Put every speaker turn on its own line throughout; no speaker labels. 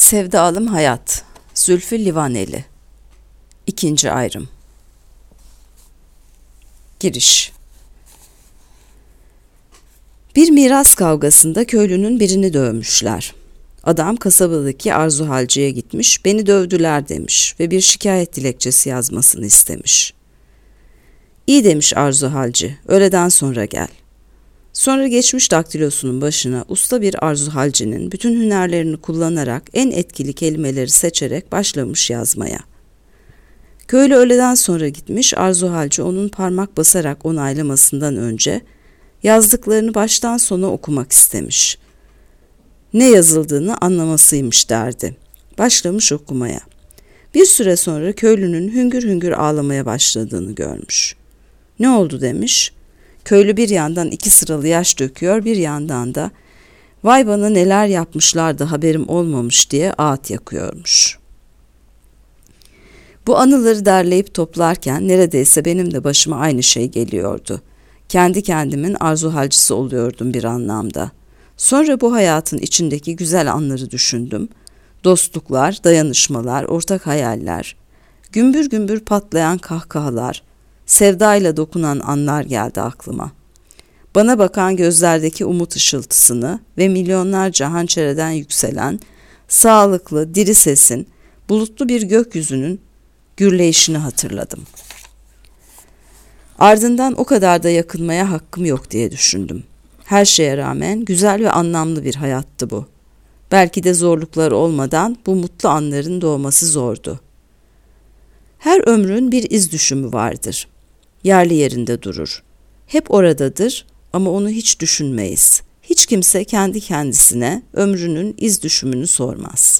Sevdalım Hayat, Zülfü Livaneli. İkinci ayrım. Giriş. Bir miras kavgasında köylünün birini dövmüşler. Adam kasabadaki Arzu Halci'ye gitmiş, beni dövdüler demiş ve bir şikayet dilekçesi yazmasını istemiş. İyi demiş Arzu Halci, öğleden sonra gel. Sonra geçmiş daktilosunun başına usta bir Arzu Halci'nin bütün hünerlerini kullanarak en etkili kelimeleri seçerek başlamış yazmaya. Köylü öğleden sonra gitmiş, Arzu Halci onun parmak basarak onaylamasından önce yazdıklarını baştan sona okumak istemiş. Ne yazıldığını anlamasıymış derdi. Başlamış okumaya. Bir süre sonra köylünün hüngür hüngür ağlamaya başladığını görmüş. Ne oldu demiş. Köylü bir yandan 2 sıralı yaş döküyor, bir yandan da vay bana neler yapmışlardı haberim olmamış diye ağıt yakıyormuş. Bu anıları derleyip toplarken neredeyse benim de başıma aynı şey geliyordu. Kendi kendimin Arzu Halcisi oluyordum bir anlamda. Sonra bu hayatın içindeki güzel anları düşündüm. Dostluklar, dayanışmalar, ortak hayaller, gümbür gümbür patlayan kahkahalar, sevdayla dokunan anlar geldi aklıma. Bana bakan gözlerdeki umut ışıltısını ve milyonlarca hançereden yükselen, sağlıklı, diri sesin, bulutlu bir gökyüzünün gürleyişini hatırladım. Ardından o kadar da yakınmaya hakkım yok diye düşündüm. Her şeye rağmen güzel ve anlamlı bir hayattı bu. Belki de zorluklar olmadan bu mutlu anların doğması zordu. Her ömrün bir iz düşümü vardır. Yerli yerinde durur. Hep oradadır ama onu hiç düşünmeyiz. Hiç kimse kendi kendisine ömrünün iz düşümünü sormaz.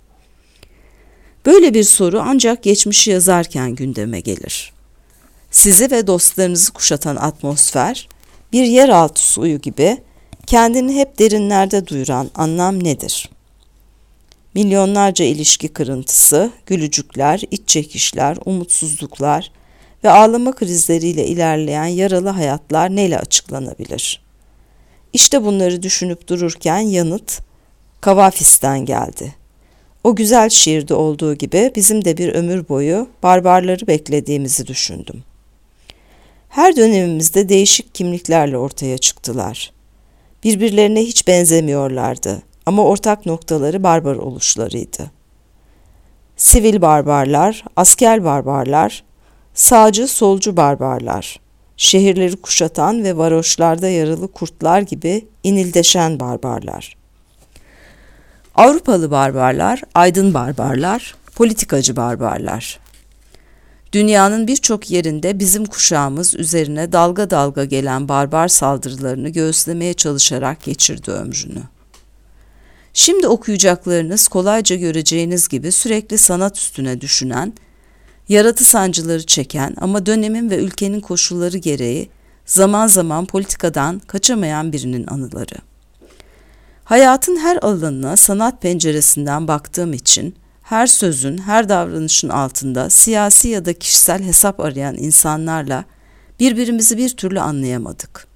Böyle bir soru ancak geçmişi yazarken gündeme gelir. Sizi ve dostlarınızı kuşatan atmosfer, bir yeraltı suyu gibi kendini hep derinlerde duyuran anlam nedir? Milyonlarca ilişki kırıntısı, gülücükler, iç çekişler, umutsuzluklar ve ağlama krizleriyle ilerleyen yaralı hayatlar neyle açıklanabilir? İşte bunları düşünüp dururken yanıt Kavafis'ten geldi. O güzel şiirde olduğu gibi bizim de bir ömür boyu barbarları beklediğimizi düşündüm. Her dönemimizde değişik kimliklerle ortaya çıktılar. Birbirlerine hiç benzemiyorlardı ama ortak noktaları barbar oluşlarıydı. Sivil barbarlar, asker barbarlar, sağcı solcu barbarlar, şehirleri kuşatan ve varoşlarda yaralı kurtlar gibi inildeşen barbarlar. Avrupalı barbarlar, aydın barbarlar, politikacı barbarlar. Dünyanın birçok yerinde bizim kuşağımız üzerine dalga dalga gelen barbar saldırılarını göğüslemeye çalışarak geçirdi ömrünü. Şimdi okuyacaklarınız kolayca göreceğiniz gibi sürekli sanat üstüne düşünen, yaratı sancıları çeken ama dönemin ve ülkenin koşulları gereği zaman zaman politikadan kaçamayan birinin anıları. Hayatın her alanına sanat penceresinden baktığım için her sözün, her davranışın altında siyasi ya da kişisel hesap arayan insanlarla birbirimizi bir türlü anlayamadık.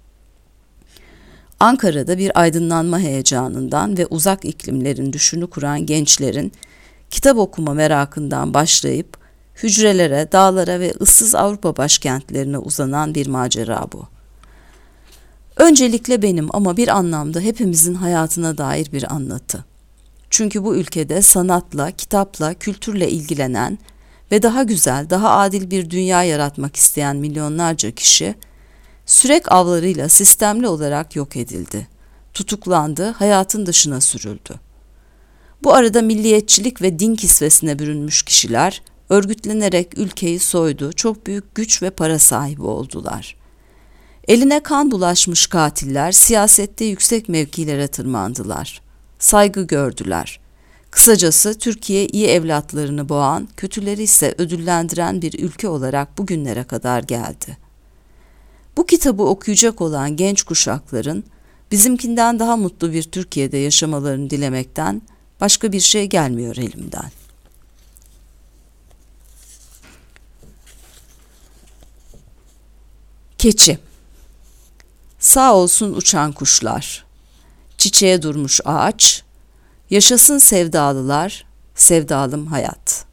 Ankara'da bir aydınlanma heyecanından ve uzak iklimlerin düşünü kuran gençlerin kitap okuma merakından başlayıp hücrelere, dağlara ve ıssız Avrupa başkentlerine uzanan bir macera bu. Öncelikle benim ama bir anlamda hepimizin hayatına dair bir anlatı. Çünkü bu ülkede sanatla, kitapla, kültürle ilgilenen ve daha güzel, daha adil bir dünya yaratmak isteyen milyonlarca kişi, sürek avlarıyla sistemli olarak yok edildi, tutuklandı, hayatın dışına sürüldü. Bu arada milliyetçilik ve din kisvesine bürünmüş kişiler, örgütlenerek ülkeyi soydu, çok büyük güç ve para sahibi oldular. Eline kan bulaşmış katiller siyasette yüksek mevkilere tırmandılar. Saygı gördüler. Kısacası Türkiye iyi evlatlarını boğan, kötüleri ise ödüllendiren bir ülke olarak bugünlere kadar geldi. Bu kitabı okuyacak olan genç kuşakların bizimkinden daha mutlu bir Türkiye'de yaşamalarını dilemekten başka bir şey gelmiyor elimden. Keçi. Sağ olsun uçan kuşlar, çiçeğe durmuş ağaç, Yaşasın sevdalılar, sevdalım hayat.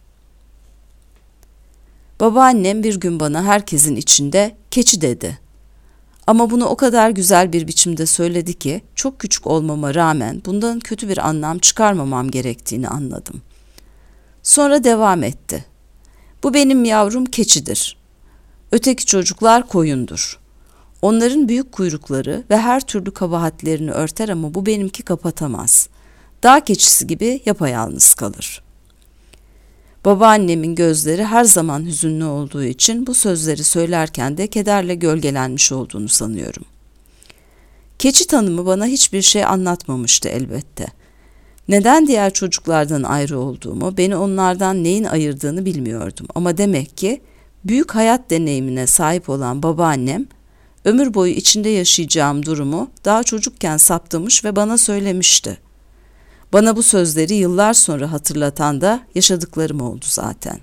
Babaannem bir gün bana herkesin içinde keçi dedi. Ama bunu o kadar güzel bir biçimde söyledi ki çok küçük olmama rağmen bundan kötü bir anlam çıkarmamam gerektiğini anladım. Sonra devam etti. Bu benim yavrum keçidir. Öteki çocuklar koyundur. Onların büyük kuyrukları ve her türlü kabahatlerini örter ama bu benimki kapatamaz. Dağ keçisi gibi yapayalnız kalır. Babaannemin gözleri her zaman hüzünlü olduğu için bu sözleri söylerken de kederle gölgelenmiş olduğunu sanıyorum. Keçi tanımı bana hiçbir şey anlatmamıştı elbette. Neden diğer çocuklardan ayrı olduğumu, beni onlardan neyin ayırdığını bilmiyordum. Ama demek ki büyük hayat deneyimine sahip olan babaannem, ömür boyu içinde yaşayacağım durumu daha çocukken saptamış ve bana söylemişti. Bana bu sözleri yıllar sonra hatırlatan da yaşadıklarım oldu zaten.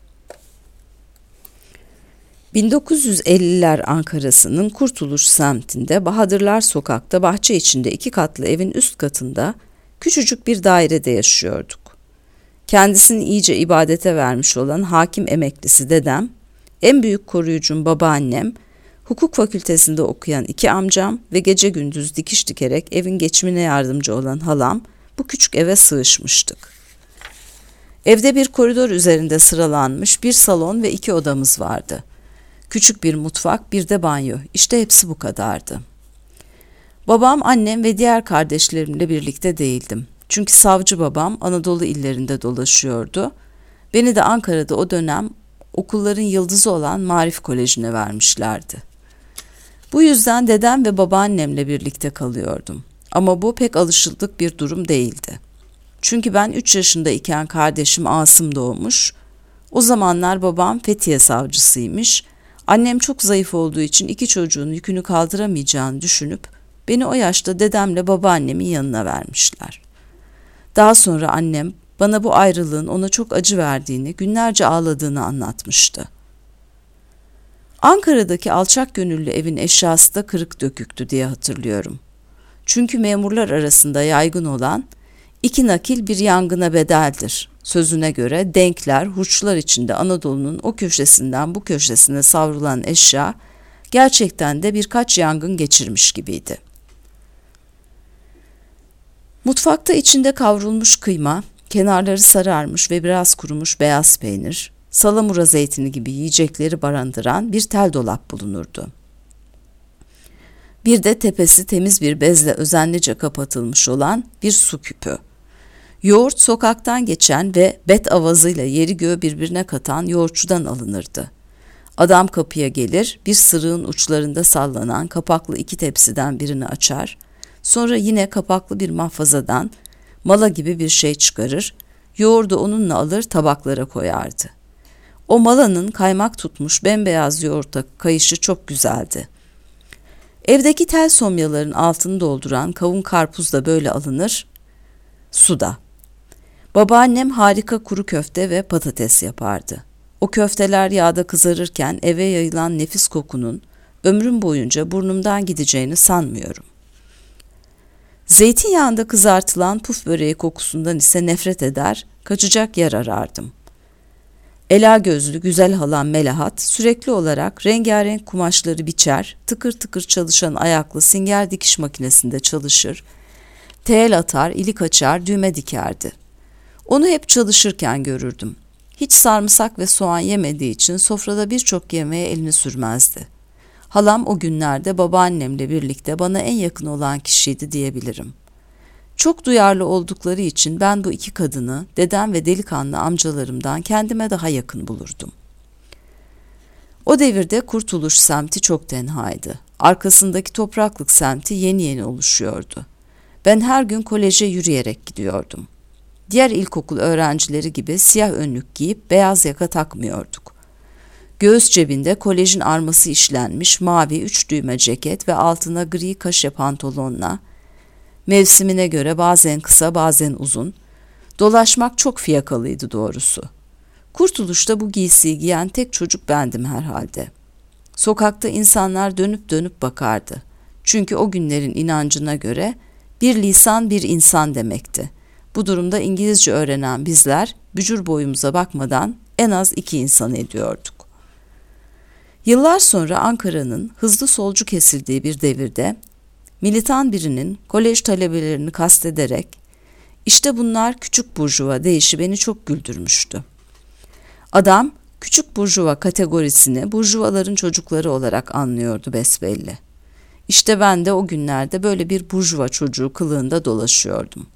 1950'ler Ankara'sının Kurtuluş semtinde Bahadırlar Sokak'ta bahçe içinde 2 katlı evin üst katında küçücük bir dairede yaşıyorduk. Kendisini iyice ibadete vermiş olan hakim emeklisi dedem, en büyük koruyucum babaannem, hukuk fakültesinde okuyan 2 amcam ve gece gündüz dikiş dikerek evin geçimine yardımcı olan halam bu küçük eve sığışmıştık. Evde bir koridor üzerinde sıralanmış bir salon ve 2 odamız vardı. Küçük bir mutfak, bir de banyo. İşte hepsi bu kadardı. Babam, annem ve diğer kardeşlerimle birlikte değildim. Çünkü savcı babam Anadolu illerinde dolaşıyordu. Beni de Ankara'da o dönem okulların yıldızı olan Maarif Koleji'ne vermişlerdi. Bu yüzden dedem ve babaannemle birlikte kalıyordum. Ama bu pek alışıldık bir durum değildi. Çünkü ben 3 yaşındayken kardeşim Asım doğmuş. O zamanlar babam Fethiye savcısıymış. Annem çok zayıf olduğu için 2 çocuğun yükünü kaldıramayacağını düşünüp beni o yaşta dedemle babaannemin yanına vermişler. Daha sonra annem bana bu ayrılığın ona çok acı verdiğini, günlerce ağladığını anlatmıştı. Ankara'daki alçak gönüllü evin eşyası da kırık döküktü diye hatırlıyorum. Çünkü memurlar arasında yaygın olan 2 nakil bir yangına bedeldir sözüne göre denkler, hurçlar içinde Anadolu'nun o köşesinden bu köşesine savrulan eşya gerçekten de birkaç yangın geçirmiş gibiydi. Mutfakta içinde kavrulmuş kıyma, kenarları sararmış ve biraz kurumuş beyaz peynir, salamura zeytini gibi yiyecekleri barındıran bir tel dolap bulunurdu. Bir de tepesi temiz bir bezle özenlice kapatılmış olan bir su küpü. Yoğurt sokaktan geçen ve bet avazıyla yeri göğü birbirine katan yoğurtçudan alınırdı. Adam kapıya gelir, bir sırığın uçlarında sallanan kapaklı 2 tepsiden birini açar, sonra yine kapaklı bir mahfazadan mala gibi bir şey çıkarır, yoğurdu onunla alır tabaklara koyardı. O malanın kaymak tutmuş bembeyaz yoğurta kayışı çok güzeldi. Evdeki tel somyaların altını dolduran kavun karpuz da böyle alınır, suda. Babaannem harika kuru köfte ve patates yapardı. O köfteler yağda kızarırken eve yayılan nefis kokunun ömrüm boyunca burnumdan gideceğini sanmıyorum. Zeytinyağında kızartılan puf böreği kokusundan ise nefret eder, kaçacak yer arardım. Ela gözlü güzel halam Melahat sürekli olarak rengarenk kumaşları biçer, tıkır tıkır çalışan ayaklı singer dikiş makinesinde çalışır, tel atar, ilik açar, düğme dikerdi. Onu hep çalışırken görürdüm. Hiç sarımsak ve soğan yemediği için sofrada birçok yemeğe elini sürmezdi. Halam o günlerde babaannemle birlikte bana en yakın olan kişiydi diyebilirim. Çok duyarlı oldukları için ben bu 2 kadını dedem ve delikanlı amcalarımdan kendime daha yakın bulurdum. O devirde Kurtuluş semti çok tenhaydı. Arkasındaki Topraklık semti yeni yeni oluşuyordu. Ben her gün koleje yürüyerek gidiyordum. Diğer ilkokul öğrencileri gibi siyah önlük giyip beyaz yaka takmıyorduk. Göğüs cebinde kolejin arması işlenmiş mavi 3 düğme ceket ve altına gri kaşe pantolonla, mevsimine göre bazen kısa bazen uzun, dolaşmak çok fiyakalıydı doğrusu. Kurtuluş'ta bu giysiyi giyen tek çocuk bendim herhalde. Sokakta insanlar dönüp dönüp bakardı. Çünkü o günlerin inancına göre bir lisan bir insan demekti. Bu durumda İngilizce öğrenen bizler bücür boyumuza bakmadan en az 2 insan ediyorduk. Yıllar sonra Ankara'nın hızlı solcu kesildiği bir devirde militan birinin kolej talebelerini kastederek "İşte bunlar küçük burjuva" deyişi beni çok güldürmüştü. Adam küçük burjuva kategorisini burjuvaların çocukları olarak anlıyordu besbelli. İşte ben de o günlerde böyle bir burjuva çocuğu kılığında dolaşıyordum.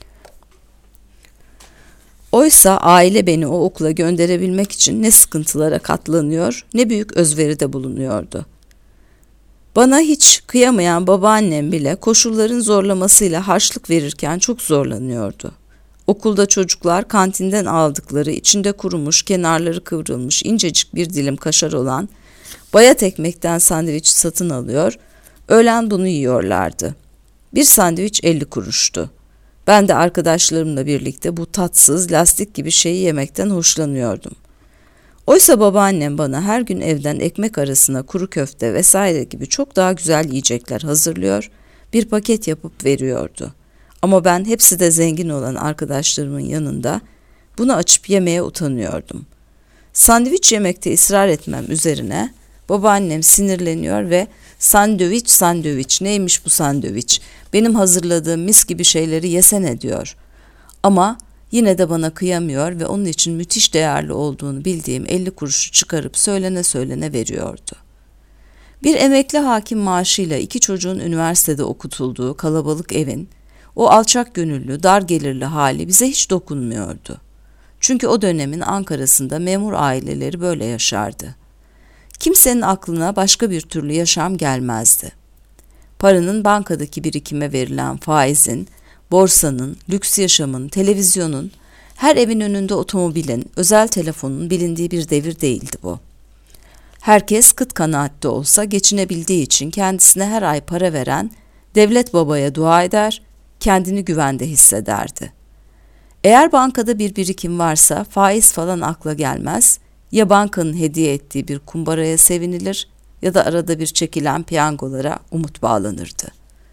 Oysa aile beni o okula gönderebilmek için ne sıkıntılara katlanıyor, ne büyük özveride bulunuyordu. Bana hiç kıyamayan babaannem bile koşulların zorlamasıyla harçlık verirken çok zorlanıyordu. Okulda çocuklar kantinden aldıkları içinde kurumuş, kenarları kıvrılmış incecik bir dilim kaşar olan bayat ekmekten sandviç satın alıyor, öğlen bunu yiyorlardı. Bir sandviç 50 kuruştu. Ben de arkadaşlarımla birlikte bu tatsız, lastik gibi şeyi yemekten hoşlanıyordum. Oysa babaannem bana her gün evden ekmek arasına kuru köfte vesaire gibi çok daha güzel yiyecekler hazırlıyor, bir paket yapıp veriyordu. Ama ben hepsi de zengin olan arkadaşlarımın yanında bunu açıp yemeye utanıyordum. Sandviç yemekte ısrar etmem üzerine babaannem sinirleniyor ve sandviç neymiş bu sandviç, benim hazırladığım mis gibi şeyleri yesene diyor. Ama yine de bana kıyamıyor ve onun için müthiş değerli olduğunu bildiğim 50 kuruşu çıkarıp söylene veriyordu. Bir emekli hakim maaşıyla 2 çocuğun üniversitede okutulduğu kalabalık evin o alçak gönüllü, dar gelirli hali bize hiç dokunmuyordu. Çünkü o dönemin Ankara'sında memur aileleri böyle yaşardı. Kimsenin aklına başka bir türlü yaşam gelmezdi. Paranın bankadaki birikime verilen faizin, borsanın, lüks yaşamın, televizyonun, her evin önünde otomobilin, özel telefonun bilindiği bir devir değildi bu. Herkes kıt kanaatte olsa geçinebildiği için kendisine her ay para veren devlet babaya dua eder, kendini güvende hissederdi. Eğer bankada bir birikim varsa faiz falan akla gelmez, ya bankanın hediye ettiği bir kumbaraya sevinilir ya da arada bir çekilen piyangolara umut bağlanırdı.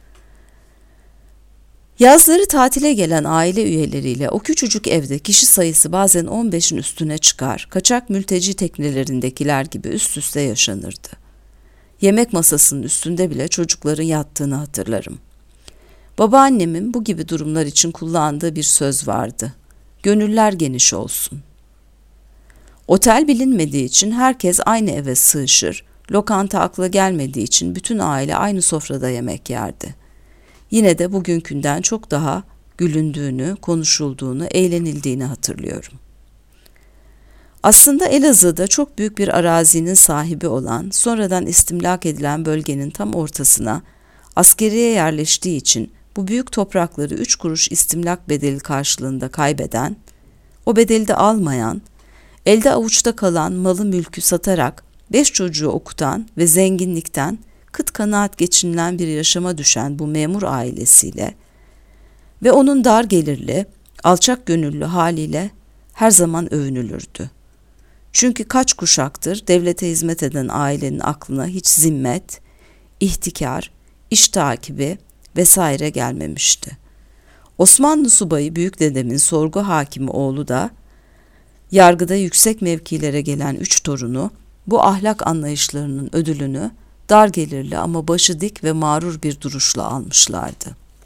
Yazları tatile gelen aile üyeleriyle o küçücük evde kişi sayısı bazen 15'in üstüne çıkar, kaçak mülteci teknelerindekiler gibi üst üste yaşanırdı. Yemek masasının üstünde bile çocukların yattığını hatırlarım. Babaannemin bu gibi durumlar için kullandığı bir söz vardı. Gönüller geniş olsun. Otel bilinmediği için herkes aynı eve sığışır, lokanta akla gelmediği için bütün aile aynı sofrada yemek yerdi. Yine de bugünkünden çok daha gülündüğünü, konuşulduğunu, eğlenildiğini hatırlıyorum. Aslında Elazığ'da çok büyük bir arazinin sahibi olan, sonradan istimlak edilen bölgenin tam ortasına askeriye yerleştiği için bu büyük toprakları 3 kuruş istimlak bedeli karşılığında kaybeden, o bedeli de almayan, elde avuçta kalan malı mülkü satarak 5 çocuğu okutan ve zenginlikten kıt kanaat geçinilen bir yaşama düşen bu memur ailesiyle ve onun dar gelirli, alçak gönüllü haliyle her zaman övünülürdü. Çünkü kaç kuşaktır devlete hizmet eden ailenin aklına hiç zimmet, ihtikar, iş takibi vesaire gelmemişti. Osmanlı subayı büyükdedemin sorgu hakimi oğlu da yargıda yüksek mevkilere gelen 3 torunu bu ahlak anlayışlarının ödülünü dar gelirli ama başı dik ve mağrur bir duruşla almışlardı.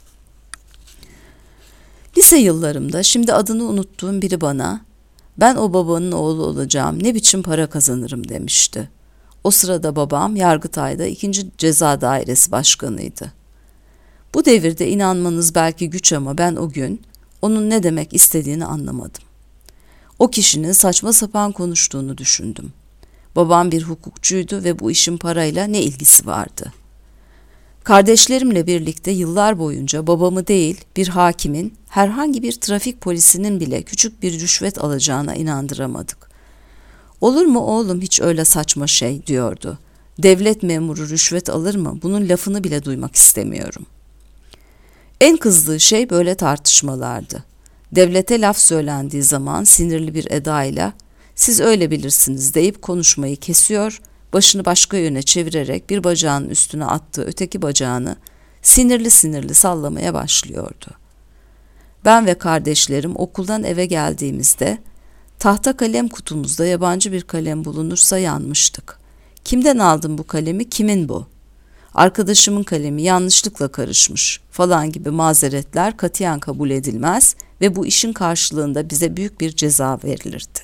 Lise yıllarımda şimdi adını unuttuğum biri bana, "Ben o babanın oğlu olacağım, ne biçim para kazanırım" demişti. O sırada babam Yargıtay'da 2. Ceza Dairesi Başkanıydı. Bu devirde inanmanız belki güç ama ben o gün onun ne demek istediğini anlamadım. O kişinin saçma sapan konuştuğunu düşündüm. Babam bir hukukçuydu ve bu işin parayla ne ilgisi vardı? Kardeşlerimle birlikte yıllar boyunca babamı değil bir hakimin, herhangi bir trafik polisinin bile küçük bir rüşvet alacağına inandıramadık. "Olur mu oğlum hiç öyle saçma şey?" diyordu. "Devlet memuru rüşvet alır mı? Bunun lafını bile duymak istemiyorum." En kızdığı şey böyle tartışmalardı. Devlete laf söylendiği zaman sinirli bir edayla "Siz öyle bilirsiniz" deyip konuşmayı kesiyor, başını başka yöne çevirerek bir bacağının üstüne attığı öteki bacağını sinirli sinirli sallamaya başlıyordu. Ben ve kardeşlerim okuldan eve geldiğimizde tahta kalem kutumuzda yabancı bir kalem bulunursa yanmıştık. Kimden aldın bu kalemi, kimin bu? Arkadaşımın kalemi yanlışlıkla karışmış falan gibi mazeretler katiyen kabul edilmez ve bu işin karşılığında bize büyük bir ceza verilirdi.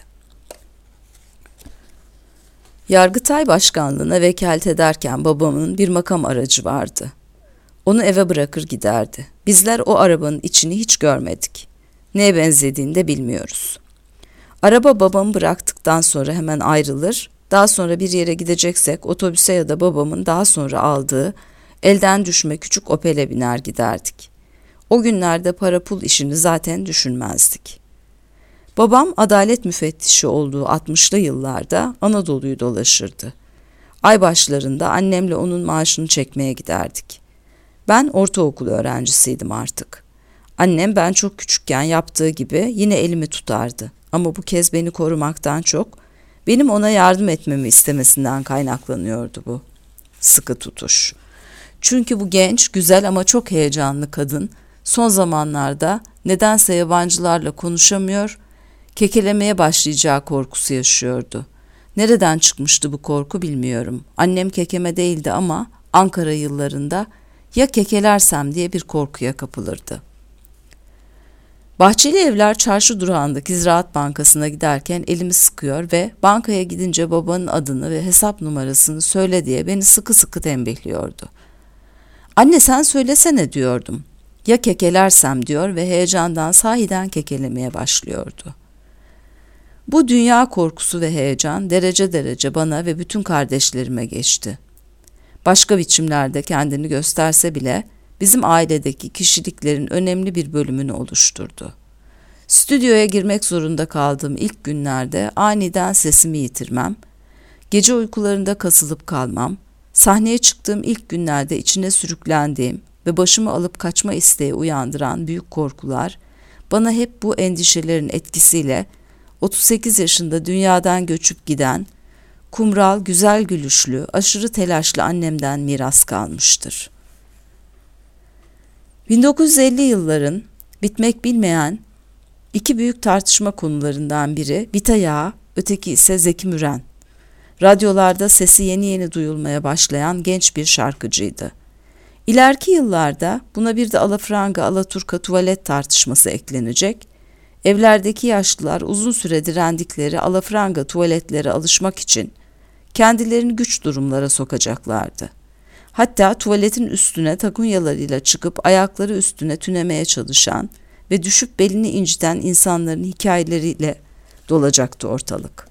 Yargıtay Başkanlığı'na vekalet ederken babamın bir makam aracı vardı. Onu eve bırakır giderdi. Bizler o arabanın içini hiç görmedik. Neye benzediğini de bilmiyoruz. Araba babamı bıraktıktan sonra hemen ayrılır, daha sonra bir yere gideceksek otobüse ya da babamın daha sonra aldığı elden düşme küçük Opel'e biner giderdik. O günlerde para pul işini zaten düşünmezdik. Babam adalet müfettişi olduğu 60'lı yıllarda Anadolu'yu dolaşırdı. Ay başlarında annemle onun maaşını çekmeye giderdik. Ben ortaokul öğrencisiydim artık. Annem ben çok küçükken yaptığı gibi yine elimi tutardı. Ama bu kez beni korumaktan çok benim ona yardım etmemi istemesinden kaynaklanıyordu bu sıkı tutuş. Çünkü bu genç, güzel ama çok heyecanlı kadın son zamanlarda nedense yabancılarla konuşamıyor, kekelemeye başlayacağı korkusu yaşıyordu. Nereden çıkmıştı bu korku bilmiyorum. Annem kekeme değildi ama Ankara yıllarında ya kekelersem diye bir korkuya kapılırdı. Bahçeli Evler çarşı durağındaki Ziraat Bankası'na giderken elimi sıkıyor ve bankaya gidince babanın adını ve hesap numarasını söyle diye beni sıkı sıkı tembihliyordu. Anne sen söylesene diyordum. Ya kekelersem diyor ve heyecandan sahiden kekelemeye başlıyordu. Bu dünya korkusu ve heyecan derece derece bana ve bütün kardeşlerime geçti. Başka biçimlerde kendini gösterse bile bizim ailedeki kişiliklerin önemli bir bölümünü oluşturdu. Stüdyoya girmek zorunda kaldığım ilk günlerde aniden sesimi yitirmem, gece uykularında kasılıp kalmam, sahneye çıktığım ilk günlerde içine sürüklendiğim ve başımı alıp kaçma isteği uyandıran büyük korkular, bana hep bu endişelerin etkisiyle 38 yaşında dünyadan göçüp giden, kumral, güzel gülüşlü, aşırı telaşlı annemden miras kalmıştır. 1950 yılların bitmek bilmeyen iki büyük tartışma konularından biri Vita Yağı, öteki ise Zeki Müren. Radyolarda sesi yeni yeni duyulmaya başlayan genç bir şarkıcıydı. İleriki yıllarda buna bir de alafranga alaturka tuvalet tartışması eklenecek, evlerdeki yaşlılar uzun süre direndikleri alafranga tuvaletlere alışmak için kendilerini güç durumlara sokacaklardı. Hatta tuvaletin üstüne takunyalarıyla çıkıp ayakları üstüne tünemeye çalışan ve düşüp belini inciten insanların hikayeleriyle dolacaktı ortalık.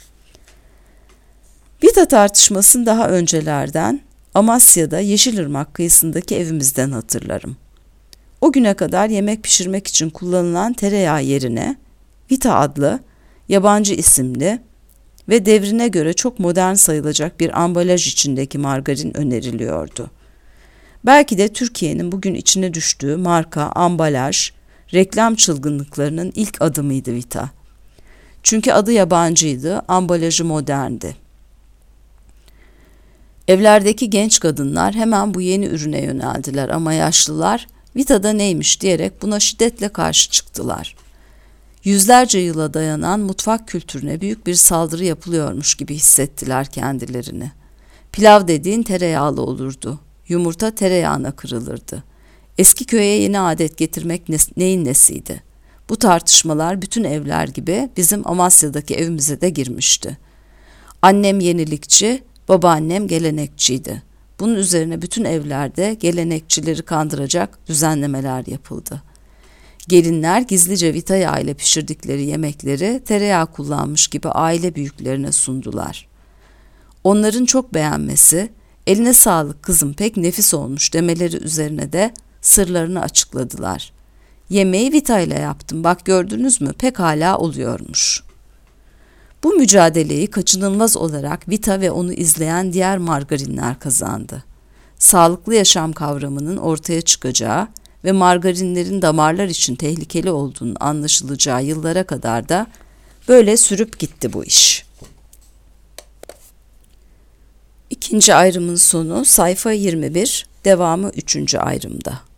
Vita tartışmasını daha öncelerden Amasya'da Yeşilırmak kıyısındaki evimizden hatırlarım. O güne kadar yemek pişirmek için kullanılan tereyağı yerine Vita adlı yabancı isimli ve devrine göre çok modern sayılacak bir ambalaj içindeki margarin öneriliyordu. Belki de Türkiye'nin bugün içine düştüğü marka, ambalaj, reklam çılgınlıklarının ilk adımıydı Vita. Çünkü adı yabancıydı, ambalajı moderndi. Evlerdeki genç kadınlar hemen bu yeni ürüne yöneldiler ama yaşlılar Vita'da neymiş diyerek buna şiddetle karşı çıktılar. Yüzlerce yıla dayanan mutfak kültürüne büyük bir saldırı yapılıyormuş gibi hissettiler kendilerini. Pilav dediğin tereyağlı olurdu. Yumurta tereyağına kırılırdı. Eski köye yeni adet getirmek neyin nesiydi? Bu tartışmalar bütün evler gibi bizim Amasya'daki evimize de girmişti. Annem yenilikçi, babaannem gelenekçiydi. Bunun üzerine bütün evlerde gelenekçileri kandıracak düzenlemeler yapıldı. Gelinler gizlice Vita yağı ile pişirdikleri yemekleri tereyağı kullanmış gibi aile büyüklerine sundular. Onların çok beğenmesi, eline sağlık kızım pek nefis olmuş demeleri üzerine de sırlarını açıkladılar. Yemeği Vita ile yaptım bak gördünüz mü pekala oluyormuş. Bu mücadeleyi kaçınılmaz olarak Vita ve onu izleyen diğer margarinler kazandı. Sağlıklı yaşam kavramının ortaya çıkacağı ve margarinlerin damarlar için tehlikeli olduğunun anlaşılacağı yıllara kadar da böyle sürüp gitti bu iş. İkinci ayrımın sonu sayfa 21, devamı 3. ayrımda.